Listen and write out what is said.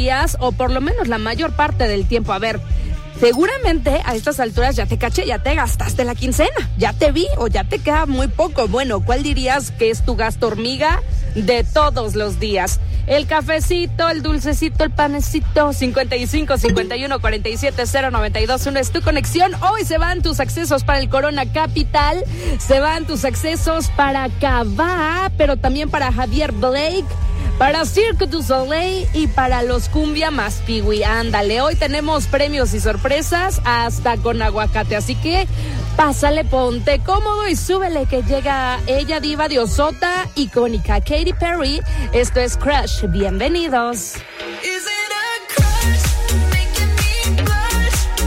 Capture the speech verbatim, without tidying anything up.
días, o por lo menos la mayor parte del tiempo. A ver, seguramente a estas alturas ya te caché, ya te gastaste la quincena, ya te vi o ya te queda muy poco. Bueno, ¿cuál dirías que es tu gasto hormiga de todos los días? El cafecito, el dulcecito, el panecito. Cincuenta y cinco, cincuenta y uno, cuarenta y siete, cero, noventa y dos. Uno es tu conexión. Hoy se van tus accesos para el Corona Capital, se van tus accesos para Cava, pero también para Javier Blake, para Cirque du Soleil y para los Cumbia más Piwi. Ándale, hoy tenemos premios y sorpresas hasta con aguacate, así que pásale, ponte cómodo y súbele que llega ella, diva diosota, icónica Katy Perry. Esto es Crush, bienvenidos.